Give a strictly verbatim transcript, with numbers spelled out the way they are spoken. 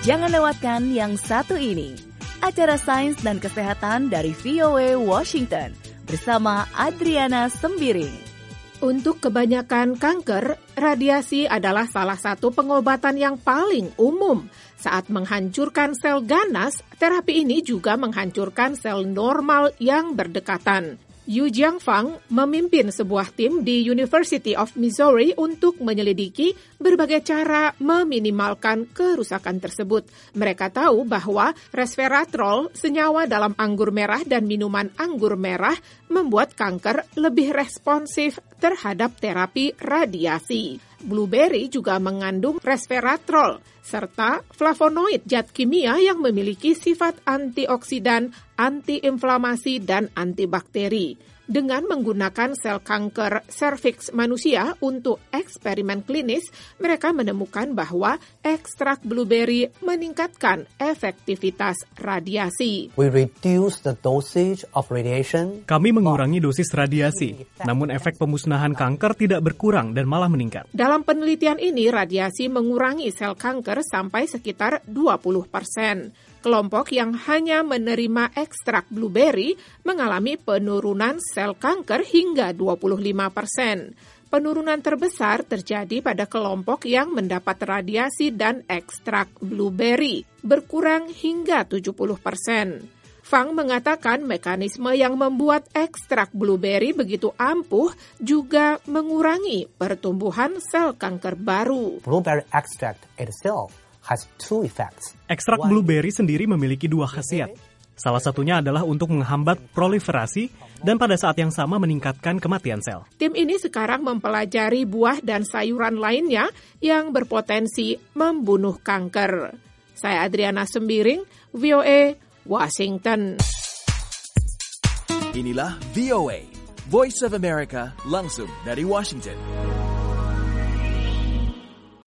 Jangan lewatkan yang satu ini. Acara Sains dan Kesehatan dari V O A Washington bersama Adriana Sembiring. Untuk kebanyakan kanker, radiasi adalah salah satu pengobatan yang paling umum. Saat menghancurkan sel ganas, terapi ini juga menghancurkan sel normal yang berdekatan. Yu Jiangfang memimpin sebuah tim di University of Missouri untuk menyelidiki berbagai cara meminimalkan kerusakan tersebut. Mereka tahu bahwa resveratrol, senyawa dalam anggur merah dan minuman anggur merah, membuat kanker lebih responsif terhadap terapi radiasi. Blueberry juga mengandung resveratrol serta flavonoid, zat kimia yang memiliki sifat antioksidan, antiinflamasi, dan antibakteri. Dengan menggunakan sel kanker serviks manusia untuk eksperimen klinis, mereka menemukan bahwa ekstrak blueberry meningkatkan efektivitas radiasi. We reduce the dosage of radiation. Kami mengurangi dosis radiasi, namun efek pemusnahan kanker tidak berkurang dan malah meningkat. Dalam penelitian ini, radiasi mengurangi sel kanker sampai sekitar dua puluh persen. Kelompok yang hanya menerima ekstrak blueberry mengalami penurunan sel kanker hingga dua puluh lima persen. Penurunan terbesar terjadi pada kelompok yang mendapat radiasi dan ekstrak blueberry, berkurang hingga tujuh puluh persen. Fang mengatakan mekanisme yang membuat ekstrak blueberry begitu ampuh juga mengurangi pertumbuhan sel kanker baru. Blueberry extract itself has two effects. Ekstrak blueberry sendiri memiliki dua khasiat. Salah satunya adalah untuk menghambat proliferasi dan pada saat yang sama meningkatkan kematian sel. Tim ini sekarang mempelajari buah dan sayuran lainnya yang berpotensi membunuh kanker. Saya Adriana Sembiring, V O A, Washington. Inilah V O A, Voice of America, langsung dari Washington.